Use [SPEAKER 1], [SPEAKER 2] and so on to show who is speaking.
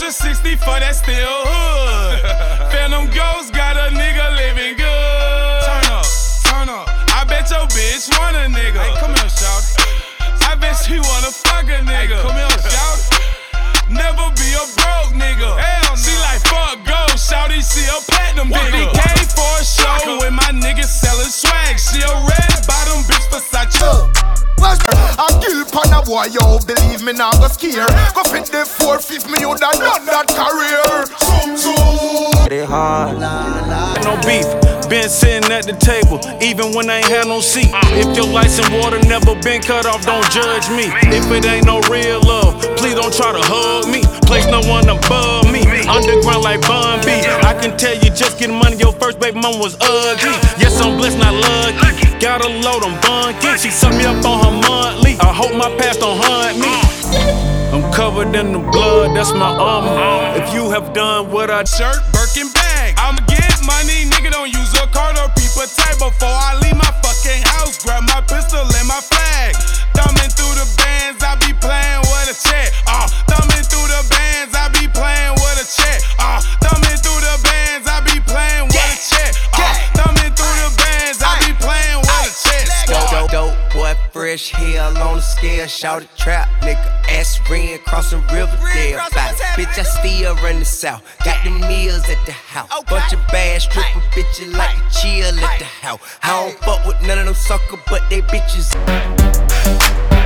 [SPEAKER 1] a 64, that's still hood. Phantom Ghost got a nigga living good. Turn up. I bet your bitch want a nigga. Hey, come here, shout. I bet she wanna fuck a nigga. Hey, come here, shout. Never be a broke nigga. Hell no. She like fuck gold, shouty, she a platinum nigga. 50K for a show when my niggas sellin' swag. She a red bottom bitch Versace.
[SPEAKER 2] I kill pan a boy, yo, believe me now, go scare. Go fit the 4-5 me, you done that career.
[SPEAKER 3] It hard.
[SPEAKER 4] No beef, been sitting at the table, even when I ain't had no seat. If your lights and water never been cut off, don't judge me. If it ain't no real love, please don't try to hug me. Place no one above me, underground like Bun B. I can tell you just getting money, your first baby mama was ugly. Yes, I'm blessed, not lucky. Got a load on Bunky, she sucked me up on her monthly. I hope my past don't haunt me. I'm covered in the blood, that's my armor. If you have done what I
[SPEAKER 1] shirt, Birkin bag. I'ma get money, nigga, don't use a card or people tag. Before I leave my fucking house, grab my pistol and my flag. Thumbing through the bands, I be playing with a check. Thumbing through the bands, I be playing with a check. Thumbing through the bands, I be playing with a check. Thumbing through the bands, I be playing with a check.
[SPEAKER 3] Dope boy, fresh hell on the scale, shout a trap, nigga. Ass ring crossing Riverdale. Bitch, I still run the south. Got the meals at the house. Bunch of bad stripper bitches like to chill at the house. I don't fuck with none of them suckers, but they bitches.